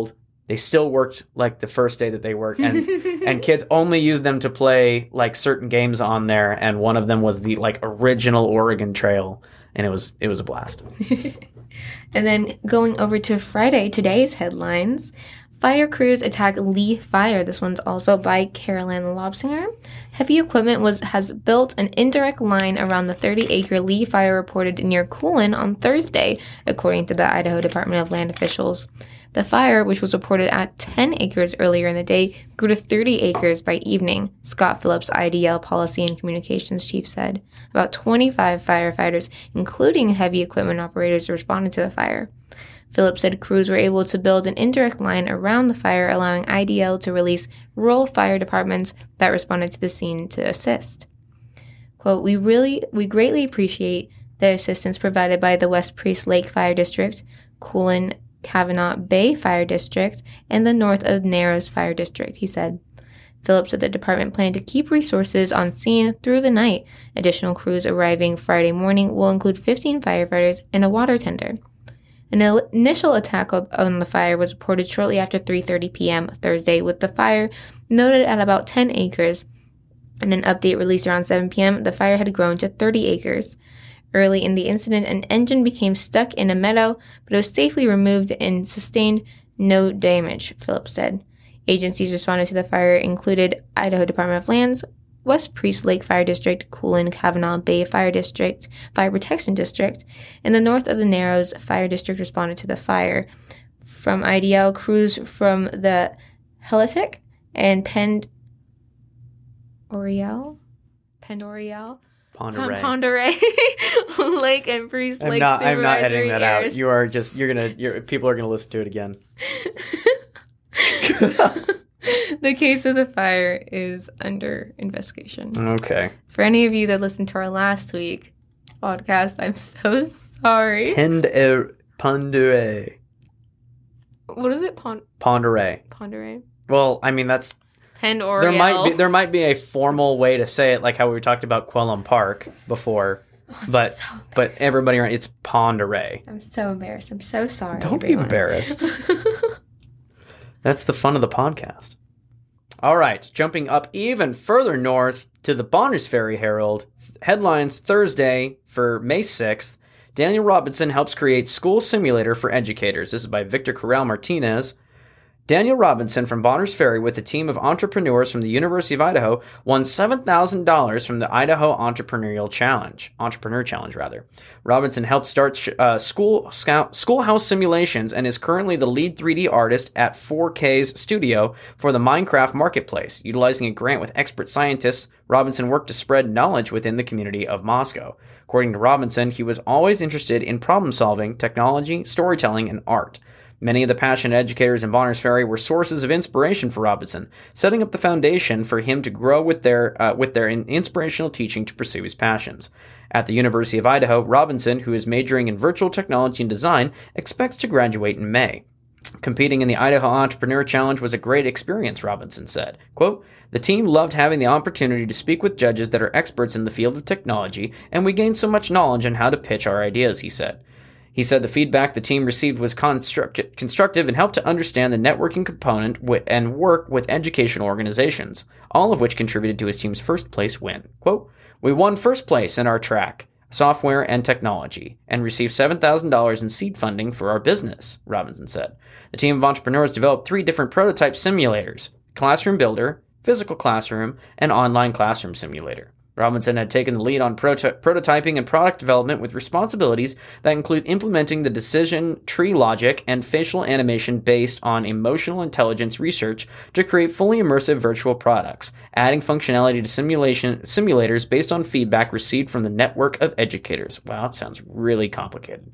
they still worked like the first day that they worked, and and kids only used them to play like certain games on there, and one of them was the like original Oregon Trail, and it was it was a blast. And then going over to Friday, today's headlines. Fire crews attack Lee Fire. This one's also by Carolyn Lobsinger. Heavy equipment was has built an indirect line around the thirty-acre Lee Fire reported near Coolin on Thursday, according to the Idaho Department of Land officials. The fire, which was reported at ten acres earlier in the day, grew to thirty acres by evening, Scott Phillips, I D L Policy and Communications Chief, said. About twenty-five firefighters, including heavy equipment operators, responded to the fire. Phillips said crews were able to build an indirect line around the fire, allowing I D L to release rural fire departments that responded to the scene to assist. Quote, we really, we greatly appreciate the assistance provided by the West Priest Lake Fire District, Coolin Kavanaugh Bay Fire District, and the North of Narrows Fire District, he said. Phillips said the department planned to keep resources on scene through the night. Additional crews arriving Friday morning will include fifteen firefighters and a water tender. An initial attack on the fire was reported shortly after three thirty p.m. Thursday, with the fire noted at about ten acres. In an update released around seven p.m., the fire had grown to thirty acres. Early in the incident, an engine became stuck in a meadow, but it was safely removed and sustained no damage, Phillips said. Agencies responded to the fire included Idaho Department of Lands, West Priest Lake Fire District, Coolin Kavanaugh Bay Fire District, Fire Protection District, and the North of the Narrows Fire District responded to the fire. From I D L, crews from the Helitic and Pend Oriel? Pend Oriel? Pend Oreille. Pend Oreille Lake and Priest Lake not, I'm not editing that airs. out. You are just, you're going to, you're, people are going to listen to it again. The case of the fire is under investigation. Okay. For any of you that listened to our last week podcast, I'm so sorry. Pend Pend Oreille. What is it? Pond Pend Oreille. Pend Oreille. Well, I mean that's Pend Oreille. There might be there might be a formal way to say it, like how we talked about Quellum Park before, oh, but so but everybody around it's Pend Oreille. I'm so embarrassed. I'm so sorry. Don't everyone. be embarrassed. That's the fun of the podcast. All right, jumping up even further north to the Bonners Ferry Herald. Headlines Thursday for May sixth. Daniel Robinson helps create school simulator for educators. This is by Victor Corral Martinez. Daniel Robinson from Bonners Ferry with a team of entrepreneurs from the University of Idaho won seven thousand dollars from the Idaho Entrepreneurial Challenge, Entrepreneur Challenge rather. Robinson helped start uh, school scout, schoolhouse simulations and is currently the lead three D artist at four K's Studio for the Minecraft Marketplace. Utilizing a grant with expert scientists, Robinson worked to spread knowledge within the community of Moscow. According to Robinson, he was always interested in problem solving, technology, storytelling, and art. Many of the passionate educators in Bonners Ferry were sources of inspiration for Robinson, setting up the foundation for him to grow with their uh, with their inspirational teaching to pursue his passions. At the University of Idaho, Robinson, who is majoring in virtual technology and design, expects to graduate in May. Competing in the Idaho Entrepreneur Challenge was a great experience, Robinson said. Quote, the team loved having the opportunity to speak with judges that are experts in the field of technology, and we gained so much knowledge on how to pitch our ideas, he said. He said the feedback the team received was construct- constructive and helped to understand the networking component w- and work with educational organizations, all of which contributed to his team's first place win. Quote, we won first place in our track, software and technology, and received seven thousand dollars in seed funding for our business, Robinson said. The team of entrepreneurs developed three different prototype simulators, Classroom Builder, Physical Classroom, and Online Classroom Simulator. Robinson had taken the lead on proto- prototyping and product development with responsibilities that include implementing the decision tree logic and facial animation based on emotional intelligence research to create fully immersive virtual products, adding functionality to simulation simulators based on feedback received from the network of educators. Wow, that sounds really complicated.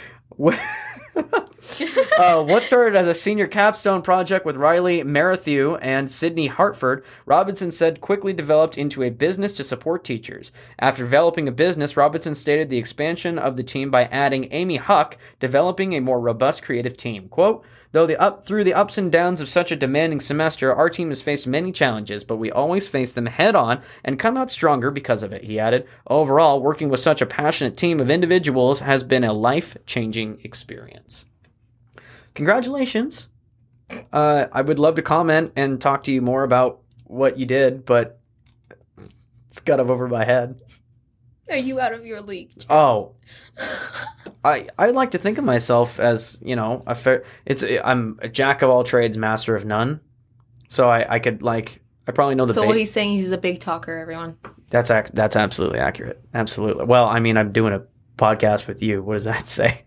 uh, what started as a senior capstone project with Riley Marathew and Sydney Hartford, Robinson said quickly developed into a business to support teachers. After developing a business, Robinson stated the expansion of the team by adding Amy Huck, developing a more robust creative team. Quote, Though the up through the ups and downs of such a demanding semester, our team has faced many challenges, but we always face them head on and come out stronger because of it, he added. Overall, working with such a passionate team of individuals has been a life-changing experience. Congratulations. Uh, I would love to comment and talk to you more about what you did, but it's kind of over my head. Are you out of your league? Chance? Oh, I I like to think of myself as, you know, a fair. It's I'm a jack of all trades, master of none. So I, I could like I probably know the. So ba- what he's saying, he's a big talker. Everyone. That's ac- that's absolutely accurate. Absolutely. Well, I mean, I'm doing a podcast with you. What does that say?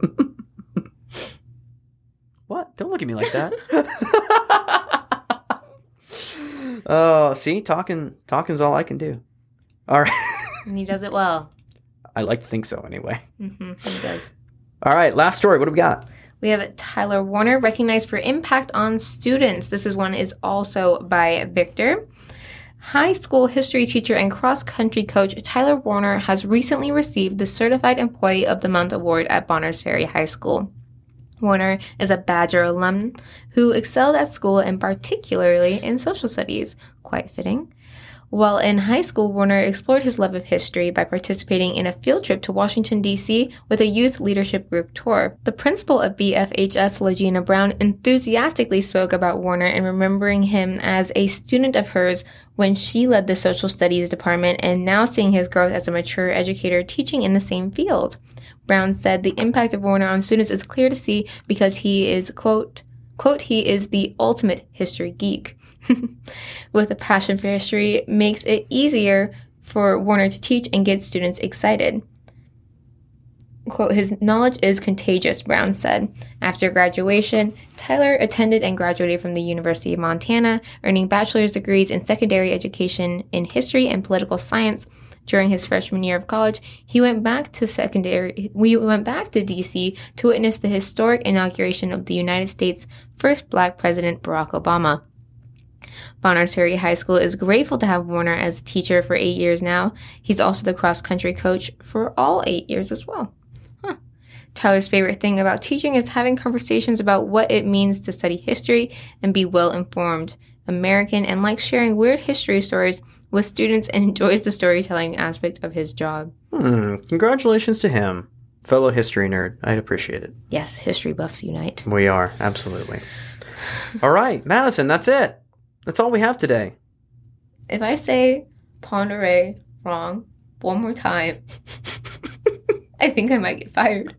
What? Don't look at me like that. Oh, see, talking talking's all I can do. All right. And he does it well. I like to think so anyway. Mm-hmm, he does. All right, last story. What do we got? We have Tyler Warner, recognized for impact on students. This is one is also by Victor. High school history teacher and cross-country coach Tyler Warner has recently received the Certified Employee of the Month award at Bonners Ferry High School. Warner is a Badger alum who excelled at school and particularly in social studies. Quite fitting. While in high school, Warner explored his love of history by participating in a field trip to Washington, D C with a youth leadership group tour. The principal of B F H S, Legina Brown, enthusiastically spoke about Warner and remembering him as a student of hers when she led the social studies department and now seeing his growth as a mature educator teaching in the same field. Brown said the impact of Warner on students is clear to see because he is, quote, quote, he is the ultimate history geek. With a passion for history makes it easier for Warner to teach and get students excited. Quote, his knowledge is contagious, Brown said. After graduation, Tyler attended and graduated from the University of Montana, earning bachelor's degrees in secondary education in history and political science. During his freshman year of college, he went back to secondary. We went back to D C to witness the historic inauguration of the United States' first Black president, Barack Obama. Bonners Ferry High School is grateful to have Warner as a teacher for eight years now. He's also the cross-country coach for all eight years as well. Huh. Tyler's favorite thing about teaching is having conversations about what it means to study history and be well-informed American and likes sharing weird history stories with students and enjoys the storytelling aspect of his job. Hmm. Congratulations to him. Fellow history nerd. I'd appreciate it. Yes, history buffs unite. We are. Absolutely. All right, Madison, that's it. That's all we have today. If I say Ponderay wrong one more time, I think I might get fired.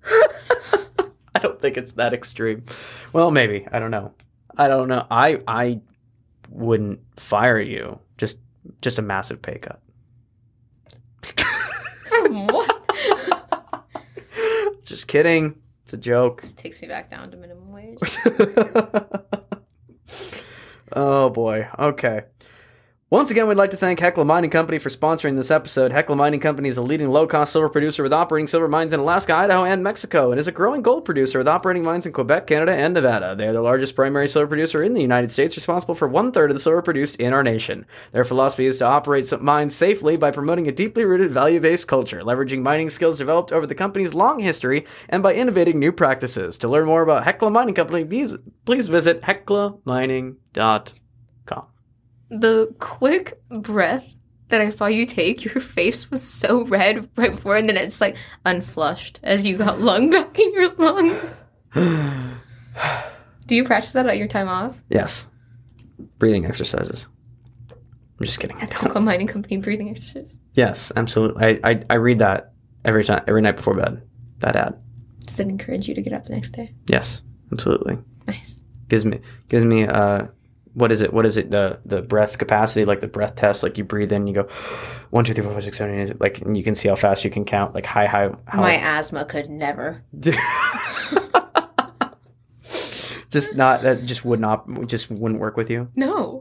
I don't think it's that extreme. Well, maybe. I don't know. I don't know. I I wouldn't fire you. Just just a massive pay cut. What? Just kidding. It's a joke. This takes me back down to minimum wage. Oh, boy. Okay. Once again, we'd like to thank Hecla Mining Company for sponsoring this episode. Hecla Mining Company is a leading low-cost silver producer with operating silver mines in Alaska, Idaho, and Mexico, and is a growing gold producer with operating mines in Quebec, Canada, and Nevada. They are the largest primary silver producer in the United States, responsible for one-third of the silver produced in our nation. Their philosophy is to operate mines safely by promoting a deeply rooted value-based culture, leveraging mining skills developed over the company's long history, and by innovating new practices. To learn more about Hecla Mining Company, please, please visit hecla mining dot com. The quick breath that I saw you take, your face was so red right before, and then it's like unflushed as you got lung back in your lungs. Do you practice that at your time off? Yes. Breathing exercises. I'm just kidding. I don't. Hecla Mining Company breathing exercises. Yes, absolutely. I, I I read that every time, every night before bed. That ad. Does it encourage you to get up the next day? Yes, absolutely. Nice. Gives me gives me uh. What is it? What is it? The the breath capacity, like the breath test, like you breathe in, you go one, two, three, four, five, six, seven, eight, like, and you can see how fast you can count, like high, high. How... My asthma could never. Just not that. Just would not. Just wouldn't work with you. No.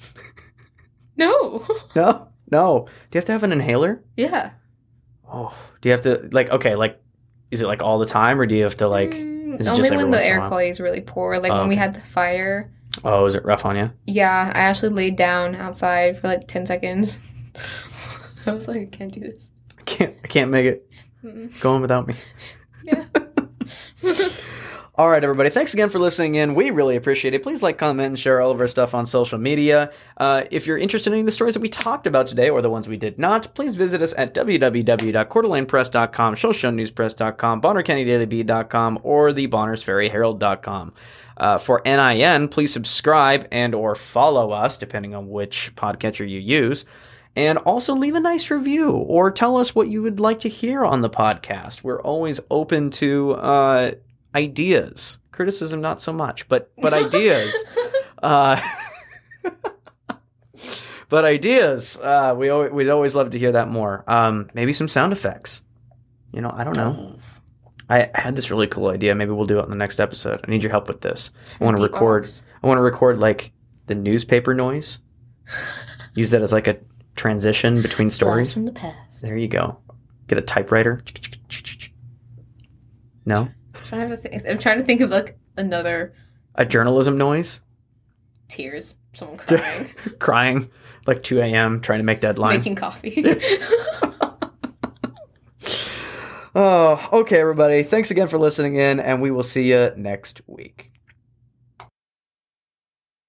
No. No. No. Do you have to have an inhaler? Yeah. Oh. Do you have to like? Okay. Like, is it like all the time, or do you have to like? Mm, is it only just every when the once in a air while? quality is really poor. Like Oh, when we okay. had the fire. Oh, is it rough on you? Yeah, I actually laid down outside for like ten seconds. I was like, I can't do this. I can't. I can't make it. Mm-mm. Go on without me. Yeah. All right, everybody. Thanks again for listening in. We really appreciate it. Please like, comment, and share all of our stuff on social media. Uh, if you're interested in any of the stories that we talked about today or the ones we did not, please visit us at w w w dot coeur d'alene press dot com, social news press dot com, bonner county daily bee dot com, or the bonners ferry herald dot com. Uh, for N I N, please subscribe and or follow us, depending on which podcatcher you use. And also leave a nice review or tell us what you would like to hear on the podcast. We're always open to uh, ideas. Criticism, not so much, but but ideas. uh, but ideas. Uh, we always, we'd always love to hear that more. Um, maybe some sound effects. You know, I don't know. I had this really cool idea. Maybe we'll do it in the next episode. I need your help with this. I want to record. I want to record like the newspaper noise. Use that as like a transition between stories. Blast from the past. There you go. Get a typewriter. No? I'm trying to think, I'm trying to think of like another A journalism noise. Tears. Someone crying. Crying. Like two a.m. trying to make deadline. Making coffee. Oh, okay, everybody. Thanks again for listening in, and we will see you next week.